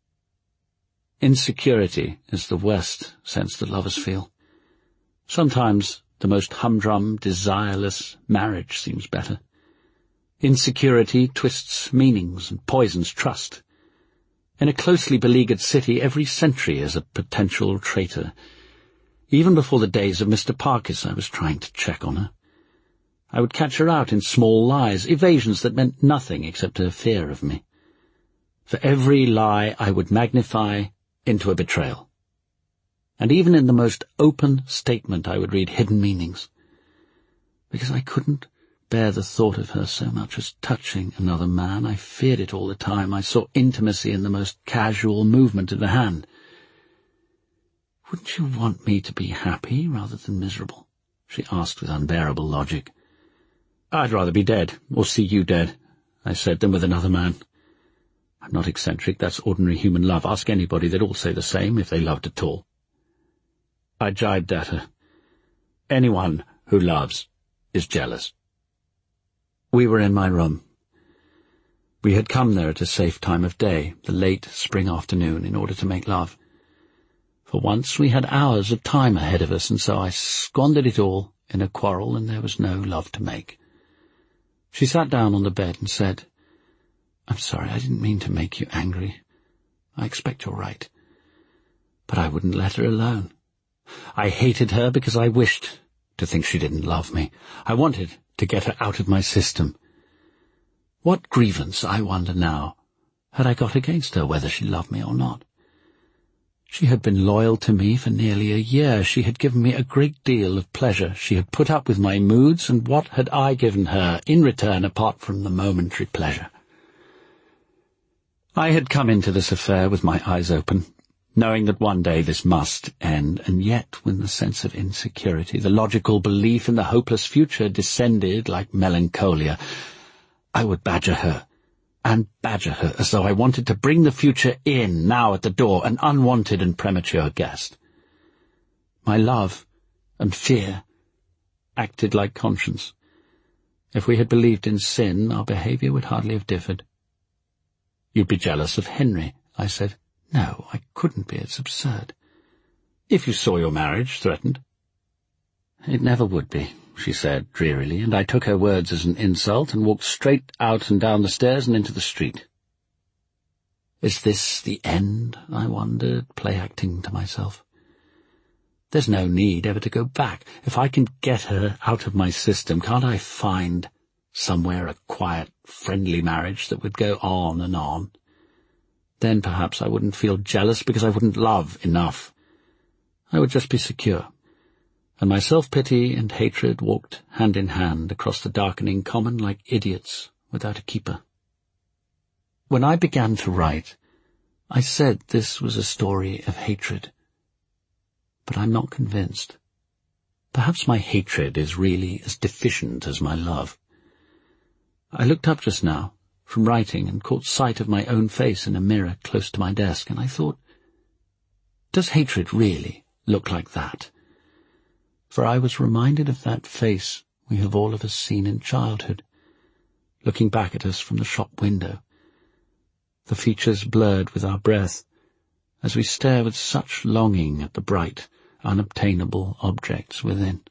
Insecurity is the worst sense that lovers feel. Sometimes the most humdrum, desireless marriage seems better. Insecurity twists meanings and poisons trust. In a closely beleaguered city, every sentry is a potential traitor. Even before the days of Mr. Parkes, I was trying to check on her. I would catch her out in small lies, evasions that meant nothing except her fear of me. For every lie I would magnify into a betrayal. And even in the most open statement I would read hidden meanings, because I couldn't bear the thought of her so much as touching another man. I feared it all the time. I saw intimacy in the most casual movement of the hand. "Wouldn't you want me to be happy rather than miserable?" she asked with unbearable logic. "I'd rather be dead, or see you dead," I said, "than with another man. I'm not eccentric. That's ordinary human love. Ask anybody, they'd all say the same if they loved at all." I jibed at her. "Anyone who loves is jealous." We were in my room. We had come there at a safe time of day, the late spring afternoon, in order to make love. For once we had hours of time ahead of us, and so I squandered it all in a quarrel, and there was no love to make. She sat down on the bed and said, "I'm sorry, I didn't mean to make you angry. I expect you're right." But I wouldn't let her alone. I hated her because I wished to think she didn't love me. I wanted to get her out of my system. What grievance, I wonder now, had I got against her, whether she loved me or not? She had been loyal to me for nearly a year. She had given me a great deal of pleasure. She had put up with my moods, and what had I given her in return apart from the momentary pleasure? I had come into this affair with my eyes open, knowing that one day this must end, and yet when the sense of insecurity, the logical belief in the hopeless future descended like melancholia, I would badger her, and badger her as though I wanted to bring the future in, now at the door, an unwanted and premature guest. My love and fear acted like conscience. If we had believed in sin, our behaviour would hardly have differed. "You'd be jealous of Henry," I said. "No, I couldn't be. It's absurd." "If you saw your marriage threatened." "It never would be," she said drearily, and I took her words as an insult and walked straight out and down the stairs and into the street. Is this the end? I wondered, play-acting to myself. There's no need ever to go back. If I can get her out of my system, can't I find somewhere a quiet, friendly marriage that would go on and on? Then perhaps I wouldn't feel jealous because I wouldn't love enough. I would just be secure. And my self-pity and hatred walked hand in hand across the darkening common like idiots without a keeper. When I began to write, I said this was a story of hatred. But I'm not convinced. Perhaps my hatred is really as deficient as my love. I looked up just now from writing and caught sight of my own face in a mirror close to my desk, and I thought, does hatred really look like that? For I was reminded of that face we have all of us seen in childhood, looking back at us from the shop window, the features blurred with our breath, as we stare with such longing at the bright, unobtainable objects within.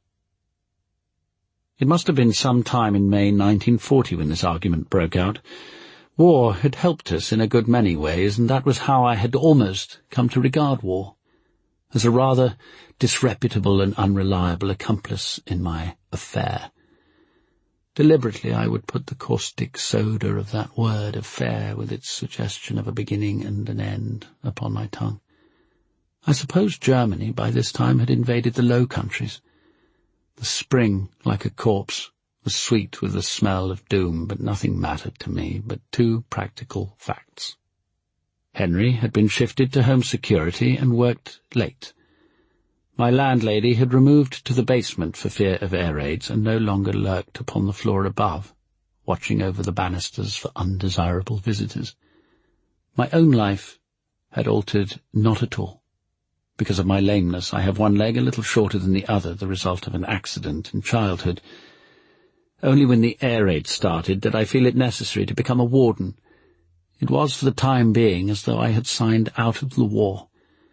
It must have been some time in May 1940 when this argument broke out. War had helped us in a good many ways, and that was how I had almost come to regard war, as a rather disreputable and unreliable accomplice in my affair. Deliberately I would put the caustic soda of that word affair with its suggestion of a beginning and an end upon my tongue. I suppose Germany by this time had invaded the Low Countries. The spring, like a corpse, was sweet with the smell of doom, but nothing mattered to me but two practical facts. Henry had been shifted to Home Security and worked late. My landlady had removed to the basement for fear of air raids and no longer lurked upon the floor above, watching over the banisters for undesirable visitors. My own life had altered not at all. Because of my lameness, I have one leg a little shorter than the other, the result of an accident in childhood. Only when the air raid started did I feel it necessary to become a warden. It was for the time being as though I had signed out of the war.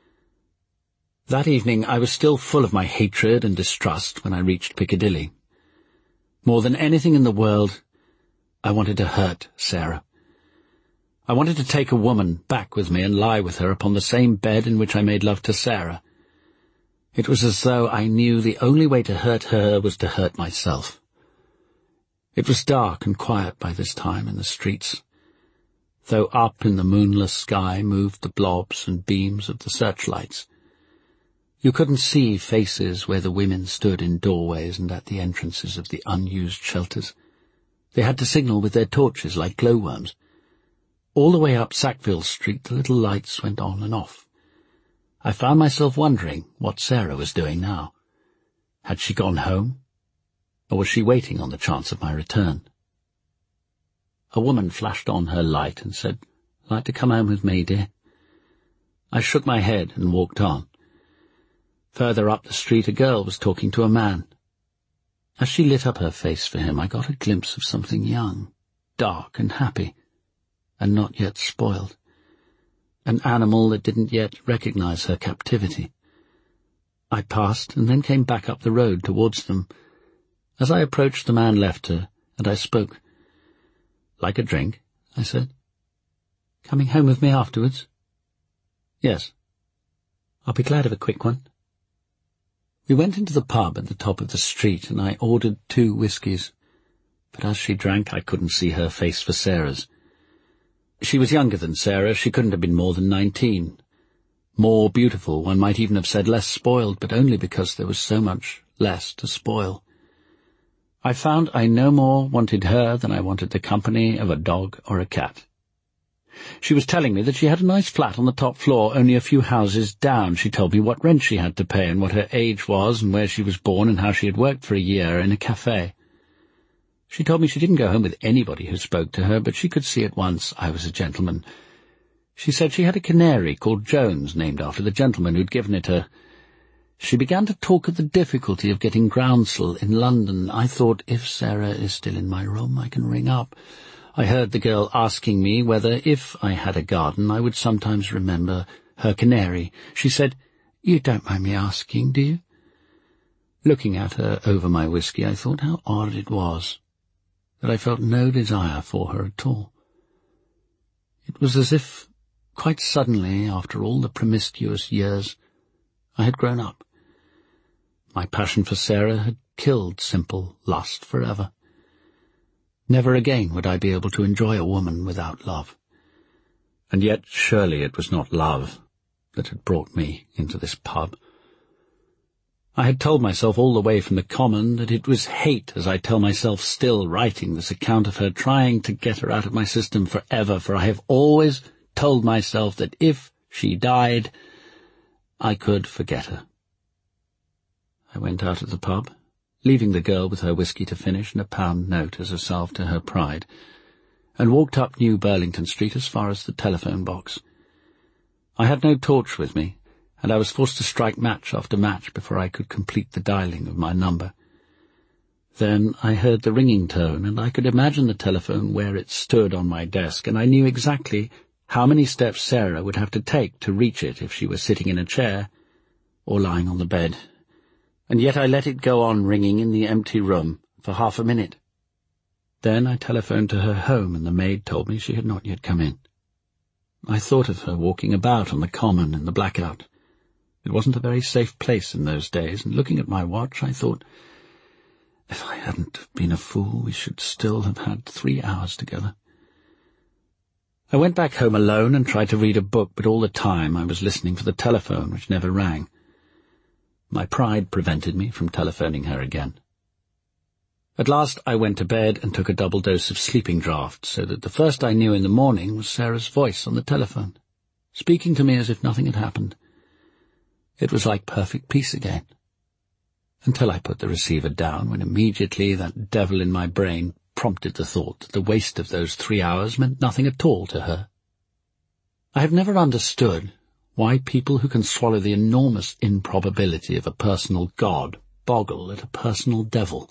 That evening I was still full of my hatred and distrust when I reached Piccadilly. More than anything in the world, I wanted to hurt Sarah. I wanted to take a woman back with me and lie with her upon the same bed in which I made love to Sarah. It was as though I knew the only way to hurt her was to hurt myself. It was dark and quiet by this time in the streets, though up in the moonless sky moved the blobs and beams of the searchlights. You couldn't see faces where the women stood in doorways and at the entrances of the unused shelters. They had to signal with their torches like glowworms. All the way up Sackville Street the little lights went on and off. I found myself wondering what Sarah was doing now. Had she gone home? Or was she waiting on the chance of my return? A woman flashed on her light and said, "Like to come home with me, dear?" I shook my head and walked on. Further up the street a girl was talking to a man. As she lit up her face for him, I got a glimpse of something young, dark and happy, and not yet spoiled. An animal that didn't yet recognize her captivity. I passed and then came back up the road towards them. As I approached, the man left her, and I spoke. "Like a drink?" I said. "Coming home with me afterwards?" "Yes." "I'll be glad of a quick one." We went into the pub at the top of the street, and I ordered 2 whiskies. But as she drank, I couldn't see her face for Sarah's. She was younger than Sarah. She couldn't have been more than 19. More beautiful, one might even have said less spoiled, but only because there was so much less to spoil. I found I no more wanted her than I wanted the company of a dog or a cat. She was telling me that she had a nice flat on the top floor, only a few houses down. She told me what rent she had to pay and what her age was and where she was born and how she had worked for a year in a cafe. She told me she didn't go home with anybody who spoke to her, but she could see at once I was a gentleman. She said she had a canary called Jones, named after the gentleman who'd given it her. She began to talk of the difficulty of getting groundsel in London. I thought, if Sarah is still in my room, I can ring up. I heard the girl asking me whether, if I had a garden, I would sometimes remember her canary. She said, "You don't mind me asking, do you?" Looking at her over my whisky, I thought how odd it was that I felt no desire for her at all. It was as if, quite suddenly, after all the promiscuous years, I had grown up. My passion for Sarah had killed simple lust forever. Never again would I be able to enjoy a woman without love. And yet surely it was not love that had brought me into this pub. I had told myself all the way from the common that it was hate, as I tell myself still, writing this account of her, trying to get her out of my system forever, for I have always told myself that if she died, I could forget her. I went out of the pub, leaving the girl with her whisky to finish and a £1 note as a salve to her pride, and walked up New Burlington Street as far as the telephone box. I had no torch with me, and I was forced to strike match after match before I could complete the dialing of my number. Then I heard the ringing tone, and I could imagine the telephone where it stood on my desk, and I knew exactly how many steps Sarah would have to take to reach it if she were sitting in a chair or lying on the bed. And yet I let it go on ringing in the empty room for half a minute. Then I telephoned to her home, and the maid told me she had not yet come in. I thought of her walking about on the common in the blackout. It wasn't a very safe place in those days, and looking at my watch, I thought, if I hadn't been a fool, we should still have had 3 hours together. I went back home alone and tried to read a book, but all the time I was listening for the telephone, which never rang. My pride prevented me from telephoning her again. At last I went to bed and took a double dose of sleeping draught, so that the first I knew in the morning was Sarah's voice on the telephone, speaking to me as if nothing had happened. It was like perfect peace again, until I put the receiver down, when immediately that devil in my brain prompted the thought that the waste of those 3 hours meant nothing at all to her. I have never understood why people who can swallow the enormous improbability of a personal God boggle at a personal devil.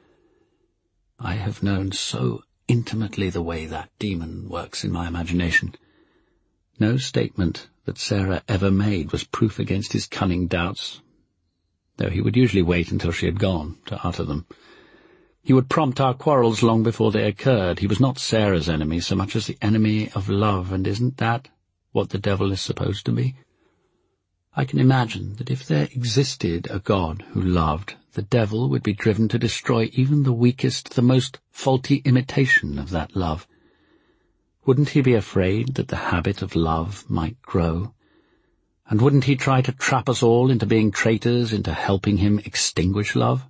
I have known so intimately the way that demon works in my imagination. No statement that Sarah ever made was proof against his cunning doubts, though he would usually wait until she had gone to utter them. He would prompt our quarrels long before they occurred. He was not Sarah's enemy so much as the enemy of love, and isn't that what the devil is supposed to be? I can imagine that if there existed a God who loved, the devil would be driven to destroy even the weakest, the most faulty imitation of that love. Wouldn't he be afraid that the habit of love might grow? And wouldn't he try to trap us all into being traitors, into helping him extinguish love?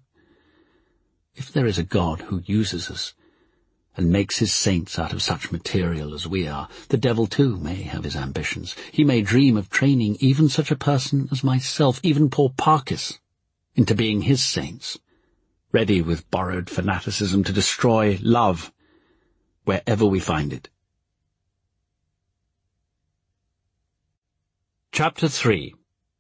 If there is a God who uses us, and makes his saints out of such material as we are, the devil too may have his ambitions. He may dream of training even such a person as myself, even poor Parkes, into being his saints, ready with borrowed fanaticism to destroy love wherever we find it. Chapter 3.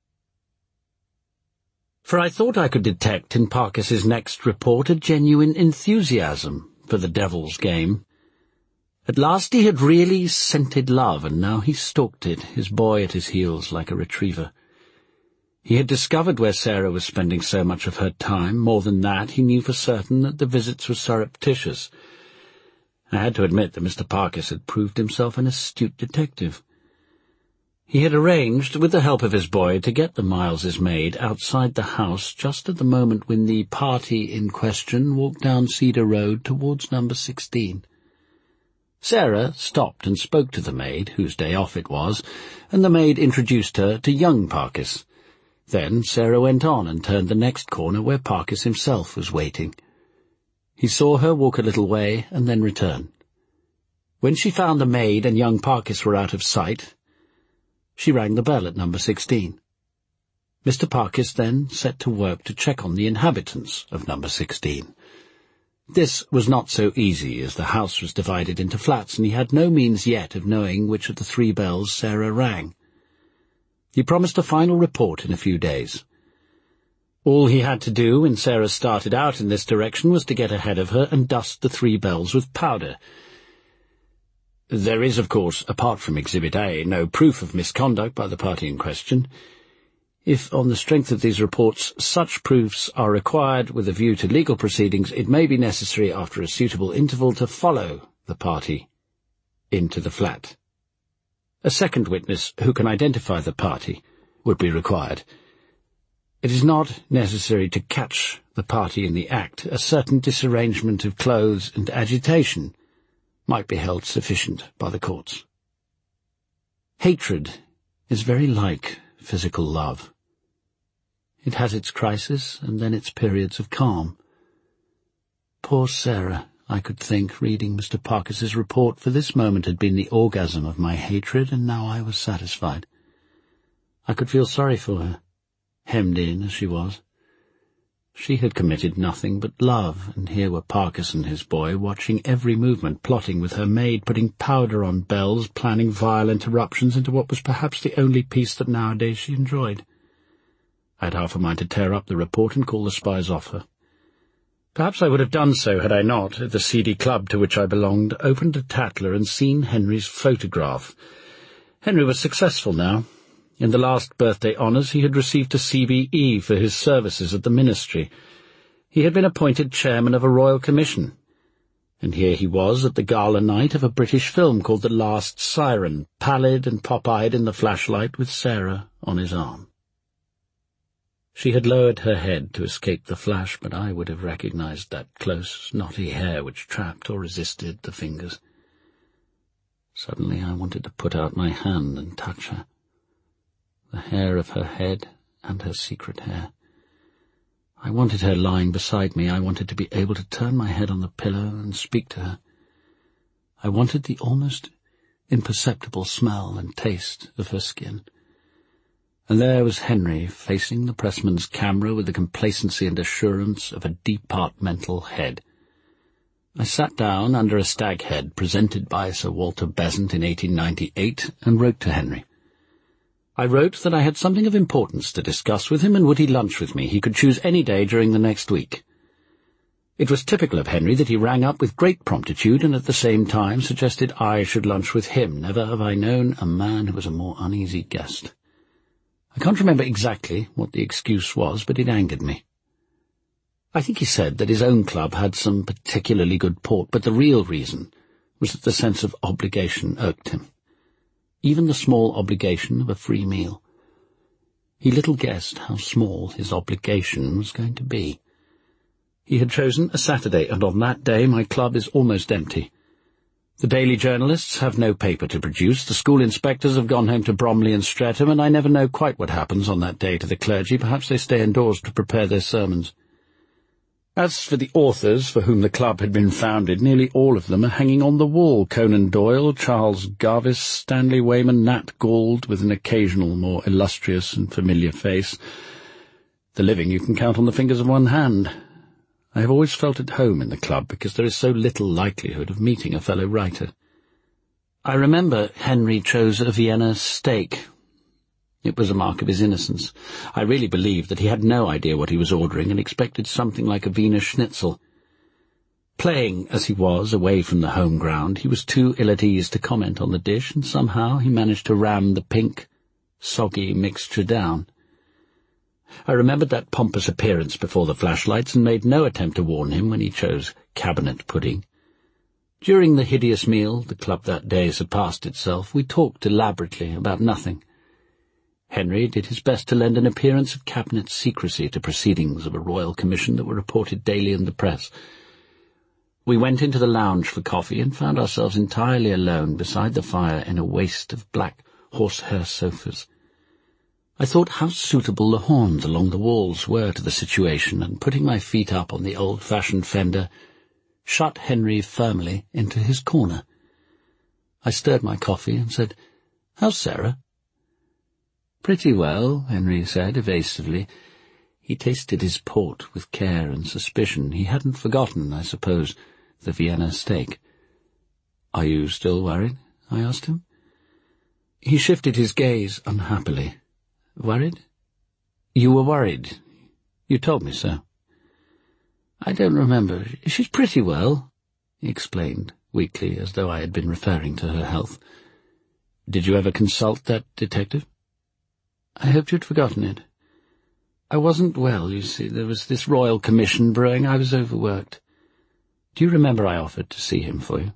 For I thought I could detect in Parkes's next report a genuine enthusiasm for the devil's game. At last he had really scented love, and now he stalked it, his boy at his heels like a retriever. He had discovered where Sarah was spending so much of her time. More than that, he knew for certain that the visits were surreptitious. I had to admit that Mr. Parkes had proved himself an astute detective. He had arranged, with the help of his boy, to get the Mileses' maid outside the house just at the moment when the party in question walked down Cedar Road towards number 16. Sarah stopped and spoke to the maid, whose day off it was, and the maid introduced her to young Parkes. Then Sarah went on and turned the next corner where Parkes himself was waiting. He saw her walk a little way and then return. When she found the maid and young Parkes were out of sight, she rang the bell at number 16. Mr. Parkes then set to work to check on the inhabitants of number 16. This was not so easy, as the house was divided into flats, and he had no means yet of knowing which of the 3 bells Sarah rang. He promised a final report in a few days. All he had to do when Sarah started out in this direction was to get ahead of her and dust the 3 bells with powder. There is, of course, apart from Exhibit A, no proof of misconduct by the party in question. If, on the strength of these reports, such proofs are required with a view to legal proceedings, it may be necessary, after a suitable interval, to follow the party into the flat. A second witness who can identify the party would be required. It is not necessary to catch the party in the act. A certain disarrangement of clothes and agitation might be held sufficient by the courts. Hatred is very like physical love. It has its crisis and then its periods of calm. Poor Sarah, I could think, reading Mr. Parkes's report, for this moment had been the orgasm of my hatred, and now I was satisfied. I could feel sorry for her, hemmed in as she was. She had committed nothing but love, and here were Parkes and his boy, watching every movement, plotting with her maid, putting powder on bells, planning vile interruptions into what was perhaps the only peace that nowadays she enjoyed. I had half a mind to tear up the report and call the spies off her. Perhaps I would have done so had I not, at the seedy club to which I belonged, opened a Tatler and seen Henry's photograph. Henry was successful now. In the last birthday honours he had received a CBE for his services at the ministry. He had been appointed chairman of a royal commission. And here he was at the gala night of a British film called The Last Siren, pallid and pop-eyed in the flashlight, with Sarah on his arm. She had lowered her head to escape the flash, but I would have recognized that close, knotty hair which trapped or resisted the fingers. Suddenly I wanted to put out my hand and touch her. The hair of her head and her secret hair. I wanted her lying beside me. I wanted to be able to turn my head on the pillow and speak to her. I wanted the almost imperceptible smell and taste of her skin. And there was Henry, facing the pressman's camera with the complacency and assurance of a departmental head. I sat down under a stag head presented by Sir Walter Besant in 1898 and wrote to Henry. I wrote that I had something of importance to discuss with him, and would he lunch with me? He could choose any day during the next week. It was typical of Henry that he rang up with great promptitude and at the same time suggested I should lunch with him. Never have I known a man who was a more uneasy guest. I can't remember exactly what the excuse was, but it angered me. I think he said that his own club had some particularly good port, but the real reason was that the sense of obligation irked him. Even the small obligation of a free meal. He little guessed how small his obligation was going to be. He had chosen a Saturday, and on that day my club is almost empty. The daily journalists have no paper to produce, the school inspectors have gone home to Bromley and Streatham, and I never know quite what happens on that day to the clergy. Perhaps they stay indoors to prepare their sermons. As for the authors for whom the club had been founded, nearly all of them are hanging on the wall. Conan Doyle, Charles Garvice, Stanley Weyman, Nat Gould, with an occasional more illustrious and familiar face. The living you can count on the fingers of one hand. I have always felt at home in the club because there is so little likelihood of meeting a fellow writer. I remember Henry chose a Vienna steak. It was a mark of his innocence. I really believed that he had no idea what he was ordering and expected something like a Wiener Schnitzel. Playing, as he was, away from the home ground, he was too ill at ease to comment on the dish, and somehow he managed to ram the pink, soggy mixture down. I remembered that pompous appearance before the flashlights and made no attempt to warn him when he chose cabinet pudding. During the hideous meal the club that day surpassed itself. We talked elaborately about nothing. Henry did his best to lend an appearance of cabinet secrecy to proceedings of a royal commission that were reported daily in the press. We went into the lounge for coffee and found ourselves entirely alone beside the fire in a waste of black horsehair sofas. I thought how suitable the horns along the walls were to the situation, and putting my feet up on the old-fashioned fender, shut Henry firmly into his corner. I stirred my coffee and said, "How's Sarah?" "Pretty well," Henry said evasively. He tasted his port with care and suspicion. He hadn't forgotten, I suppose, the Vienna steak. "Are you still worried?" I asked him. He shifted his gaze unhappily. "Worried? You were worried. You told me so. I don't remember. She's pretty well, he explained, weakly, as though I had been referring to her health. Did you ever consult that detective? I hoped you'd forgotten it. I wasn't well, you see. There was this royal commission brewing. I was overworked. Do you remember I offered to see him for you?